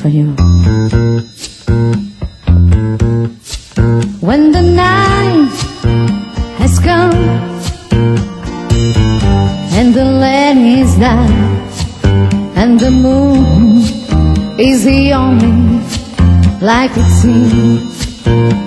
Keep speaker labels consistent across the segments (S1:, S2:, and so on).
S1: for you. When the night has come and the land is dark and the moon is the only light it seems,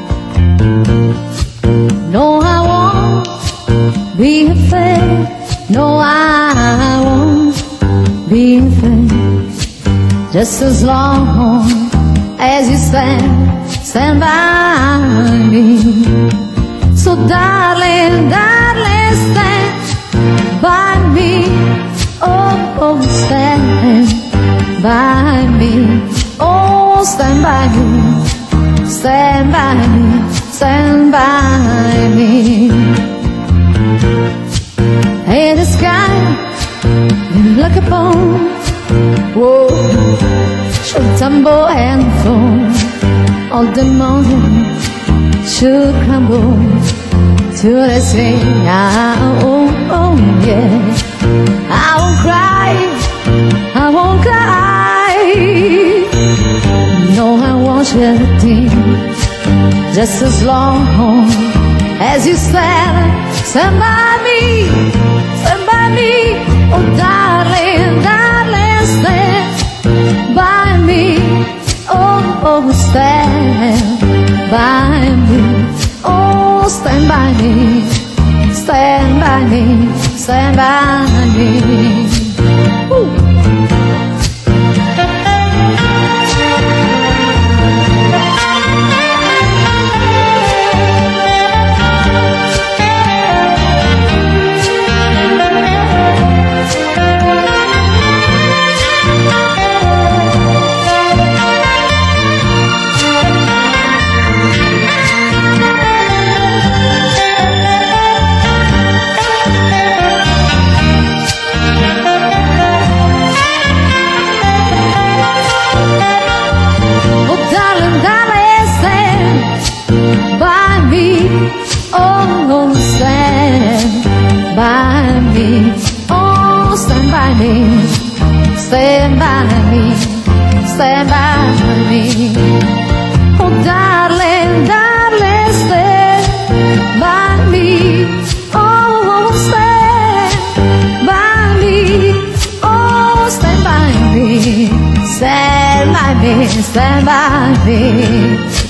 S1: no, I won't be afraid. No, I won't be afraid. Just as long as you stand by me. So darling, darling, stand by me. Oh, stand by me. Oh, stand by me. Stand by me. Stand by me. Hey, the sky, you look upon, whoa, should tumble and fall. All the mountains should crumble to the sea. Oh, oh, yeah. I won't cry, I won't cry. No, I won't shed a tear. Just as long as you stand by me, stand by me. Oh, darling, darling, stand by me. Oh, stand by me. Oh, stand by me. Stand by me. Stand by me. Ooh. Oh, stand by me. Oh, stand by me. Stand by me. Stand by me. Oh, darling, darling, stand by me. Oh, stand by me. Oh, stand by me. Stand by me. Stand by me.